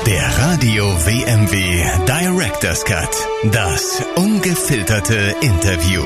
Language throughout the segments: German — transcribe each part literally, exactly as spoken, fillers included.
Der Radio W M W Director's Cut. Das ungefilterte Interview.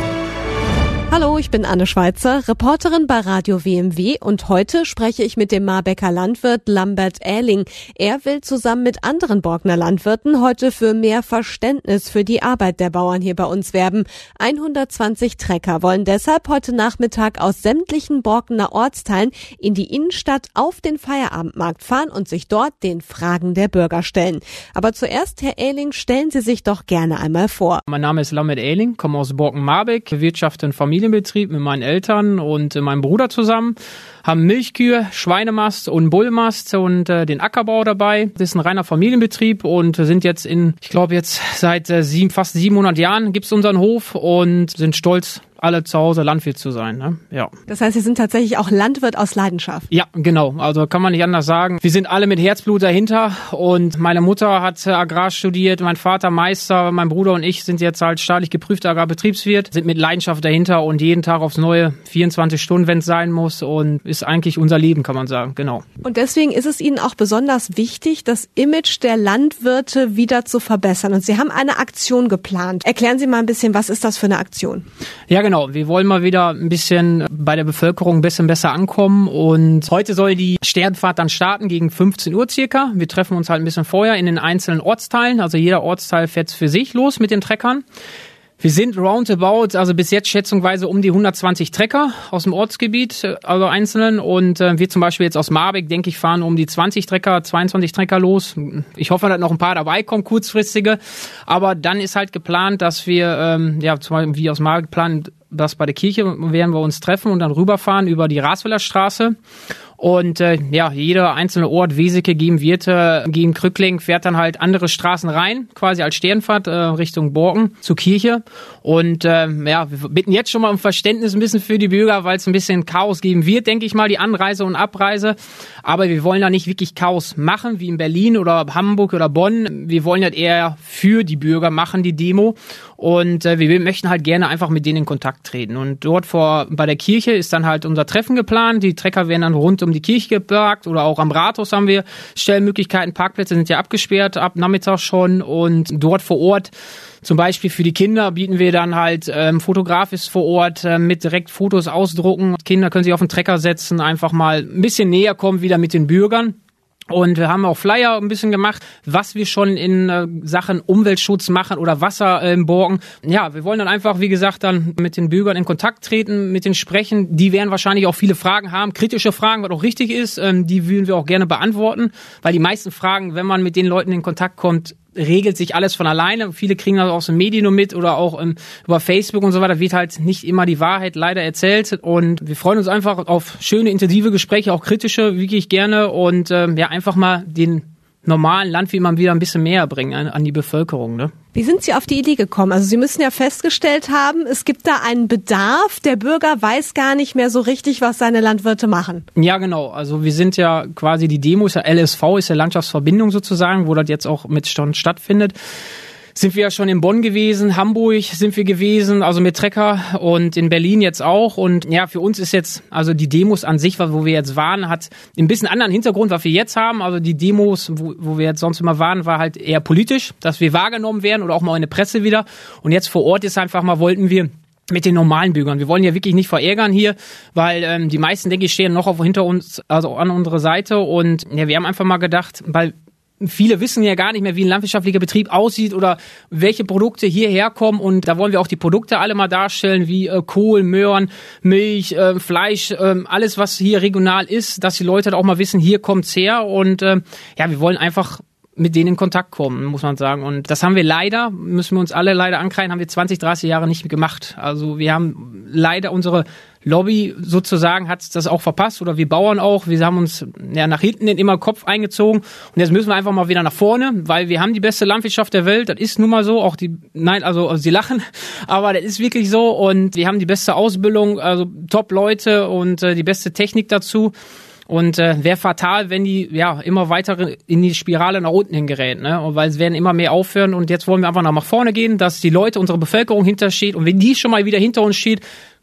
Hallo, ich bin Anne Schweizer, Reporterin bei Radio W M W und heute spreche ich mit dem Marbecker Landwirt Lambert Ähling. Er will zusammen mit anderen Borkener Landwirten heute für mehr Verständnis für die Arbeit der Bauern hier bei uns werben. hundertzwanzig Trecker wollen deshalb heute Nachmittag aus sämtlichen Borkener Ortsteilen in die Innenstadt auf den Feierabendmarkt fahren und sich dort den Fragen der Bürger stellen. Aber zuerst, Herr Ähling, stellen Sie sich doch gerne einmal vor. Mein Name ist Lambert Ähling, komme aus Borken-Marbeck, bewirtschafte einen Familienbetrieb mit meinen Eltern und meinem Bruder zusammen, haben Milchkühe, Schweinemast und Bullmast und äh, den Ackerbau dabei. Das ist ein reiner Familienbetrieb und sind jetzt in, ich glaube jetzt seit äh, sieben, fast siebenhundert Jahren gibt's unseren Hof und sind stolz, alle zu Hause Landwirt zu sein. Ne? Ja. Das heißt, Sie sind tatsächlich auch Landwirt aus Leidenschaft? Ja, genau. Also kann man nicht anders sagen. Wir sind alle mit Herzblut dahinter und meine Mutter hat Agrar studiert, mein Vater Meister, mein Bruder und ich sind jetzt halt staatlich geprüfter Agrarbetriebswirt, sind mit Leidenschaft dahinter und jeden Tag aufs Neue, vierundzwanzig Stunden, wenn es sein muss, und ist eigentlich unser Leben, kann man sagen. Genau. Und deswegen ist es Ihnen auch besonders wichtig, das Image der Landwirte wieder zu verbessern. Und Sie haben eine Aktion geplant. Erklären Sie mal ein bisschen, was ist das für eine Aktion? Ja, genau. Wir wollen mal wieder ein bisschen bei der Bevölkerung ein bisschen besser ankommen und heute soll die Sternfahrt dann starten gegen fünfzehn Uhr circa. Wir treffen uns halt ein bisschen vorher in den einzelnen Ortsteilen, also jeder Ortsteil fährt für sich los mit den Treckern. Wir sind roundabout, also bis jetzt schätzungsweise um die hundertzwanzig Trecker aus dem Ortsgebiet, also einzelnen. Und äh, wir zum Beispiel jetzt aus Marbeck, denke ich, fahren um die zwanzig Trecker, zweiundzwanzig Trecker los. Ich hoffe, dass noch ein paar dabei kommen, kurzfristige. Aber dann ist halt geplant, dass wir, ähm, ja, zum Beispiel wie aus Marbeck planen, dass bei der Kirche werden wir uns treffen und dann rüberfahren über die Raswiller Straße. Und äh, ja, jeder einzelne Ort, Weseke, gegen Wirte, gegen Krückling, fährt dann halt andere Straßen rein, quasi als Sternfahrt äh, Richtung Borken zur Kirche. Und äh, ja, wir bitten jetzt schon mal um Verständnis ein bisschen für die Bürger, weil es ein bisschen Chaos geben wird, denke ich mal, die Anreise und Abreise. Aber wir wollen da nicht wirklich Chaos machen, wie in Berlin oder Hamburg oder Bonn. Wir wollen halt eher für die Bürger machen, die Demo. Und äh, wir möchten halt gerne einfach mit denen in Kontakt treten. Und dort vor bei der Kirche ist dann halt unser Treffen geplant. Die Trecker werden dann rund um die Kirche geparkt oder auch am Rathaus haben wir Stellmöglichkeiten. Parkplätze sind ja abgesperrt ab Nachmittag schon. Und dort vor Ort, zum Beispiel für die Kinder, bieten wir dann halt, ähm, Fotograf ist vor Ort, äh, mit direkt Fotos ausdrucken. Kinder können sich auf den Trecker setzen, einfach mal ein bisschen näher kommen wieder mit den Bürgern. Und wir haben auch Flyer ein bisschen gemacht, was wir schon in äh, Sachen Umweltschutz machen oder Wasser äh, im Borken. Ja, wir wollen dann einfach, wie gesagt, dann mit den Bürgern in Kontakt treten, mit denen sprechen. Die werden wahrscheinlich auch viele Fragen haben, kritische Fragen, was auch richtig ist. Ähm, die würden wir auch gerne beantworten, weil die meisten Fragen, wenn man mit den Leuten in Kontakt kommt, regelt sich alles von alleine. Viele kriegen das aus den Medien nur mit oder auch ähm, über Facebook und so weiter. Wird halt nicht immer die Wahrheit leider erzählt. Und wir freuen uns einfach auf schöne, intensive Gespräche, auch kritische, wirklich gerne. Und ähm, ja, einfach mal den normalen Landwirt mal wieder ein bisschen näher bringen an, an die Bevölkerung, ne? Wie sind Sie auf die Idee gekommen? Also Sie müssen ja festgestellt haben, es gibt da einen Bedarf. Der Bürger weiß gar nicht mehr so richtig, was seine Landwirte machen. Ja, genau. Also wir sind ja quasi, die Demo ist ja L S V, ist ja Landschaftsverbindung sozusagen, wo das jetzt auch mit stattfindet. Sind wir ja schon in Bonn gewesen, Hamburg sind wir gewesen, also mit Trecker, und in Berlin jetzt auch. Und ja, für uns ist jetzt, also die Demos an sich, wo wir jetzt waren, hat ein bisschen anderen Hintergrund, was wir jetzt haben. Also die Demos, wo, wo wir jetzt sonst immer waren, war halt eher politisch, dass wir wahrgenommen werden oder auch mal in der Presse wieder. Und jetzt vor Ort ist einfach mal, wollten wir mit den normalen Bürgern. Wir wollen ja wirklich nicht verärgern hier, weil ähm, die meisten, denke ich, stehen noch auf, hinter uns, also an unserer Seite. Und ja, wir haben einfach mal gedacht, weil viele wissen ja gar nicht mehr, wie ein landwirtschaftlicher Betrieb aussieht oder welche Produkte hierher kommen, und da wollen wir auch die Produkte alle mal darstellen, wie äh, Kohl, Möhren, Milch, äh, Fleisch, äh, alles, was hier regional ist, dass die Leute da auch mal wissen, hier kommt's her, und äh, ja, wir wollen einfach mit denen in Kontakt kommen, muss man sagen. Und das haben wir leider, müssen wir uns alle leider ankreiden, haben wir zwanzig, dreißig Jahre nicht gemacht. Also wir haben leider unsere Lobby sozusagen hat das auch verpasst, oder wir Bauern auch. Wir haben uns ja nach hinten immer Kopf eingezogen, und jetzt müssen wir einfach mal wieder nach vorne, weil wir haben die beste Landwirtschaft der Welt. Das ist nun mal so. Auch die, nein, also, also sie lachen, aber das ist wirklich so, und wir haben die beste Ausbildung, also Top-Leute und äh, die beste Technik dazu. Und äh, wäre fatal, wenn die ja immer weiter in die Spirale nach unten hingerät, ne? Und weil es werden immer mehr aufhören, und jetzt wollen wir einfach nach vorne gehen, dass die Leute, unsere Bevölkerung hintersteht, und wenn die schon mal wieder hinter uns steht,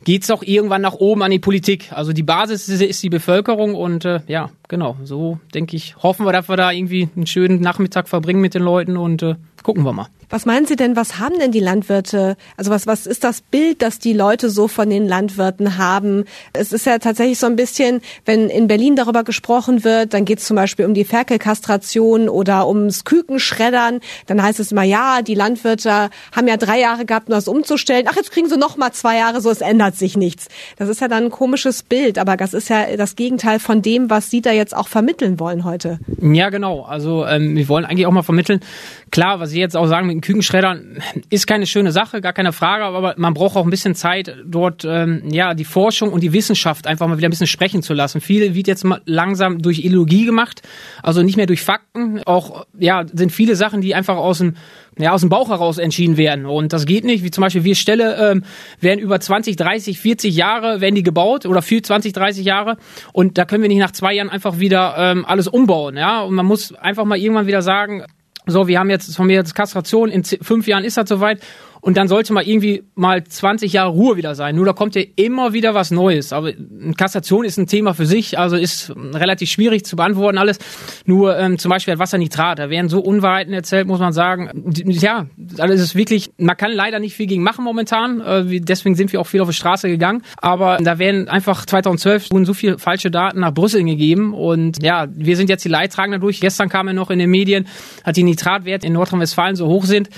geht's auch irgendwann nach oben an die Politik. Also die Basis ist, ist die Bevölkerung und äh, ja, genau, so denke ich, hoffen wir, dass wir da irgendwie einen schönen Nachmittag verbringen mit den Leuten und äh, gucken wir mal. Was meinen Sie denn, was haben denn die Landwirte, also was, was ist das Bild, das die Leute so von den Landwirten haben? Es ist ja tatsächlich so ein bisschen, wenn in Berlin darüber gesprochen wird, dann geht es zum Beispiel um die Ferkelkastration oder ums Kükenschreddern, dann heißt es immer, ja, die Landwirte haben ja drei Jahre gehabt, um das umzustellen, ach, jetzt kriegen sie noch mal zwei Jahre, so, es ändert sich nichts. Das ist ja dann ein komisches Bild, aber das ist ja das Gegenteil von dem, was Sie da jetzt auch vermitteln wollen heute. Ja, genau, also ähm, wir wollen eigentlich auch mal vermitteln, klar, was Sie jetzt auch sagen mit den Kükenschreddern, ist keine schöne Sache, gar keine Frage, aber man braucht auch ein bisschen Zeit, dort ähm, ja die Forschung und die Wissenschaft einfach mal wieder ein bisschen sprechen zu lassen. Viel wird jetzt mal langsam durch Ideologie gemacht, also nicht mehr durch Fakten. Auch ja sind viele Sachen, die einfach aus dem ja aus dem Bauch heraus entschieden werden und das geht nicht. Wie zum Beispiel wir Ställe ähm, werden über zwanzig, dreißig, vierzig Jahre werden die gebaut oder für zwanzig, dreißig Jahre und da können wir nicht nach zwei Jahren einfach wieder ähm, alles umbauen. Ja, und man muss einfach mal irgendwann wieder sagen, so, wir haben jetzt von mir jetzt Kastration, in fünf Jahren ist das soweit und dann sollte mal irgendwie mal zwanzig Jahre Ruhe wieder sein. Nur da kommt ja immer wieder was Neues. Aber Kastration ist ein Thema für sich, also ist relativ schwierig zu beantworten alles. Nur ähm, zum Beispiel Wassernitrat, da werden so Unwahrheiten erzählt, muss man sagen. Ja, also es ist wirklich, man kann leider nicht viel gegen machen momentan, äh, deswegen sind wir auch viel auf die Straße gegangen. Aber da werden einfach zweitausendzwölf wurden so viele falsche Daten nach Brüssel gegeben und ja, wir sind jetzt die Leidtragenden durch. Gestern kam ja noch in den Medien, hat die Nitratwerte in Nordrhein-Westfalen so hoch sind.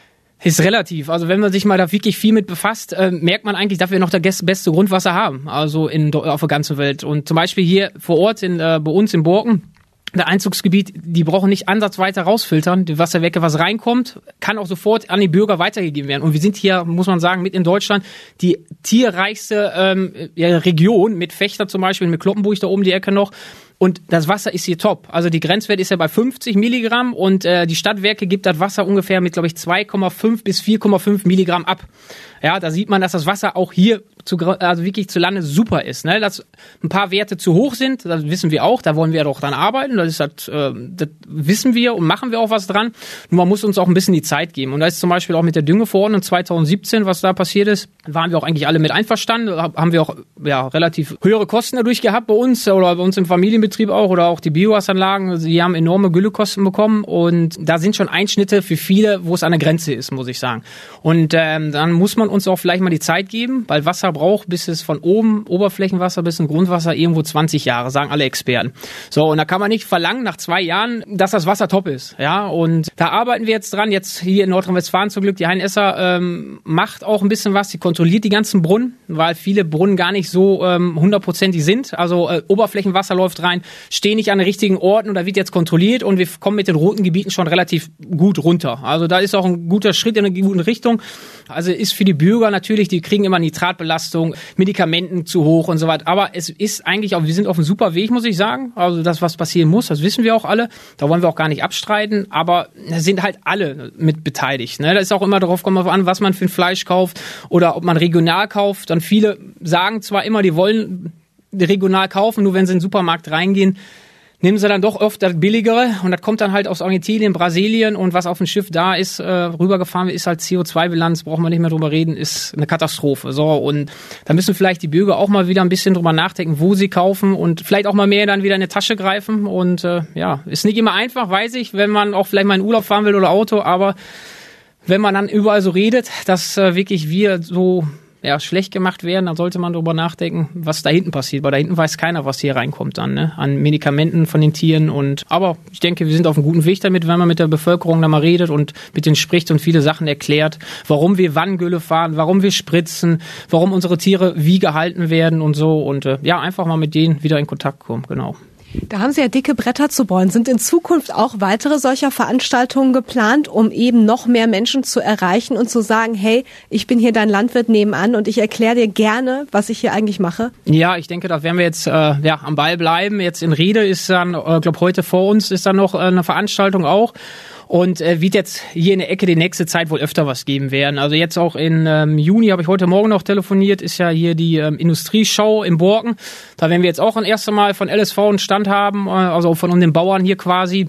Ist relativ. Also wenn man sich mal da wirklich viel mit befasst, äh, merkt man eigentlich, dass wir noch das beste Grundwasser haben, also in, auf der ganzen Welt. Und zum Beispiel hier vor Ort in, äh, bei uns in Borken, der Einzugsgebiet, die brauchen nicht ansatzweise rausfiltern. Die Wasserwerke, was reinkommt, kann auch sofort an die Bürger weitergegeben werden. Und wir sind hier, muss man sagen, mit in Deutschland die tierreichste ähm, ja, Region, mit Vechta zum Beispiel, mit Kloppenburg da oben die Ecke noch. Und das Wasser ist hier top. Also die Grenzwert ist ja bei fünfzig Milligramm und äh, die Stadtwerke gibt das Wasser ungefähr mit, glaube ich, zwei Komma fünf bis vier Komma fünf Milligramm ab. Ja, da sieht man, dass das Wasser auch hier zu, also wirklich zu Lande super ist. Ne? Dass ein paar Werte zu hoch sind, das wissen wir auch, da wollen wir doch dran arbeiten. Das ist halt, äh, das wissen wir und machen wir auch was dran. Nur man muss uns auch ein bisschen die Zeit geben. Und da ist zum Beispiel auch mit der Düngeverordnung zweitausendsiebzehn, was da passiert ist, waren wir auch eigentlich alle mit einverstanden. Haben wir auch ja relativ höhere Kosten dadurch gehabt bei uns oder bei uns im Familienbetrieb auch oder auch die Biogasanlagen. Die haben enorme Güllekosten bekommen und da sind schon Einschnitte für viele, wo es an der Grenze ist, muss ich sagen. Und ähm, dann muss man uns auch vielleicht mal die Zeit geben, weil Wasser braucht, bis es von oben, Oberflächenwasser bis zum Grundwasser, irgendwo zwanzig Jahre, sagen alle Experten. So, und da kann man nicht verlangen, nach zwei Jahren, dass das Wasser top ist. Ja, und da arbeiten wir jetzt dran. Jetzt hier in Nordrhein-Westfalen zum Glück, die H N Esser ähm, macht auch ein bisschen was. Die kontrolliert die ganzen Brunnen, weil viele Brunnen gar nicht so ähm, hundertprozentig sind. Also äh, Oberflächenwasser läuft rein, stehen nicht an den richtigen Orten und da wird jetzt kontrolliert und wir kommen mit den roten Gebieten schon relativ gut runter. Also da ist auch ein guter Schritt in eine gute Richtung. Also ist für die Bürger natürlich, die kriegen immer Nitratbelastung, Medikamenten zu hoch und so weiter. Aber es ist eigentlich auch, wir sind auf einem super Weg, muss ich sagen. Also das, was passieren muss, das wissen wir auch alle. Da wollen wir auch gar nicht abstreiten. Aber da sind halt alle mit beteiligt. Ne? Da ist auch immer darauf, kommt an, was man für ein Fleisch kauft oder ob man regional kauft. Dann viele sagen zwar immer, die wollen regional kaufen, nur wenn sie in den Supermarkt reingehen, nehmen sie dann doch oft das Billigere und das kommt dann halt aus Argentinien, Brasilien und was auf dem Schiff da ist, äh, rübergefahren ist halt C O zwei Bilanz, brauchen wir nicht mehr drüber reden, ist eine Katastrophe. So, und da müssen vielleicht die Bürger auch mal wieder ein bisschen drüber nachdenken, wo sie kaufen und vielleicht auch mal mehr dann wieder in die Tasche greifen und äh, ja, ist nicht immer einfach, weiß ich, wenn man auch vielleicht mal in Urlaub fahren will oder Auto, aber wenn man dann überall so redet, dass äh, wirklich wir so ja, schlecht gemacht werden, dann sollte man darüber nachdenken, was da hinten passiert, weil da hinten weiß keiner, was hier reinkommt dann, ne, an Medikamenten von den Tieren und, aber ich denke, wir sind auf einem guten Weg damit, wenn man mit der Bevölkerung da mal redet und mit denen spricht und viele Sachen erklärt, warum wir wann Gülle fahren, warum wir spritzen, warum unsere Tiere wie gehalten werden und so und, äh, ja, einfach mal mit denen wieder in Kontakt kommen, genau. Da haben Sie ja dicke Bretter zu bohren. Sind in Zukunft auch weitere solcher Veranstaltungen geplant, um eben noch mehr Menschen zu erreichen und zu sagen, hey, ich bin hier dein Landwirt nebenan und ich erkläre dir gerne, was ich hier eigentlich mache? Ja, ich denke, da werden wir jetzt äh, ja, am Ball bleiben. Jetzt in Riede ist dann, ich äh, glaube heute vor uns ist dann noch äh, eine Veranstaltung auch. Und äh, wird jetzt hier in der Ecke die nächste Zeit wohl öfter was geben werden. Also jetzt auch in ähm, Juni, habe ich heute Morgen noch telefoniert, ist ja hier die ähm, Industrieshow in Borken. Da werden wir jetzt auch ein erstes Mal von L S V einen Stand haben, äh, also von den Bauern hier quasi.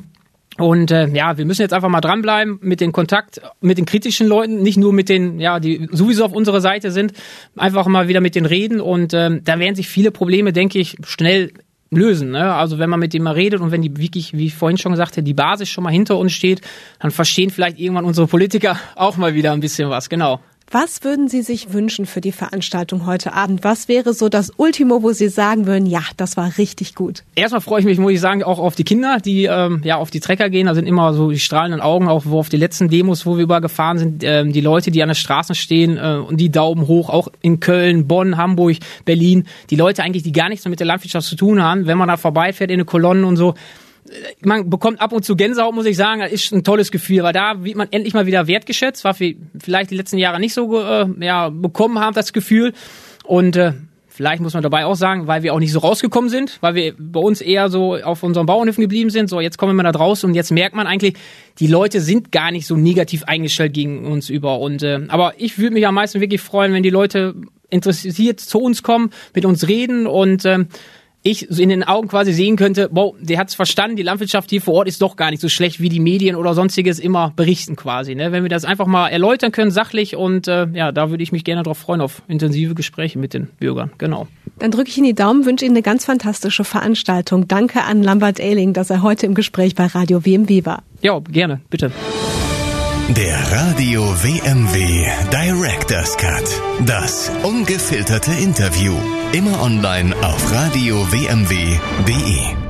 Und äh, ja, wir müssen jetzt einfach mal dranbleiben mit den Kontakt, mit den kritischen Leuten, nicht nur mit den, ja, die sowieso auf unserer Seite sind, einfach mal wieder mit denen reden und ähm, da werden sich viele Probleme, denke ich, schnell lösen. Ne? Also wenn man mit denen mal redet und wenn die wirklich, wie ich vorhin schon gesagt habe, die Basis schon mal hinter uns steht, dann verstehen vielleicht irgendwann unsere Politiker auch mal wieder ein bisschen was, genau. Was würden Sie sich wünschen für die Veranstaltung heute Abend? Was wäre so das Ultimo, wo Sie sagen würden, ja, das war richtig gut? Erstmal freue ich mich, muss ich sagen, auch auf die Kinder, die ähm, ja auf die Trecker gehen. Da sind immer so die strahlenden Augen, auch wo auf die letzten Demos, wo wir überall gefahren sind, ähm, die Leute, die an den Straßen stehen äh, und die Daumen hoch, auch in Köln, Bonn, Hamburg, Berlin. Die Leute eigentlich, die gar nichts mehr mit der Landwirtschaft zu tun haben, wenn man da vorbeifährt in den Kolonnen und so. Man bekommt ab und zu Gänsehaut, muss ich sagen. Das ist ein tolles Gefühl, weil da wird man endlich mal wieder wertgeschätzt, was wir vielleicht die letzten Jahre nicht so äh, ja, bekommen haben, das Gefühl. Und äh, vielleicht muss man dabei auch sagen, weil wir auch nicht so rausgekommen sind, weil wir bei uns eher so auf unseren Bauernhöfen geblieben sind. So, jetzt kommen wir da draußen und jetzt merkt man eigentlich, die Leute sind gar nicht so negativ eingestellt gegen uns über. Und äh, aber ich würde mich am meisten wirklich freuen, wenn die Leute interessiert zu uns kommen, mit uns reden und äh, ich in den Augen quasi sehen könnte, wow, der hat's verstanden, die Landwirtschaft hier vor Ort ist doch gar nicht so schlecht, wie die Medien oder sonstiges immer berichten quasi. Ne? Wenn wir das einfach mal erläutern können, sachlich und äh, ja, da würde ich mich gerne drauf freuen, auf intensive Gespräche mit den Bürgern, genau. Dann drücke ich Ihnen die Daumen, wünsche Ihnen eine ganz fantastische Veranstaltung. Danke an Lambert Ehling, dass er heute im Gespräch bei Radio W M W war. Ja, gerne, bitte. Der Radio W M W Director's Cut. Das ungefilterte Interview. Immer online auf radio w m w punkt d e.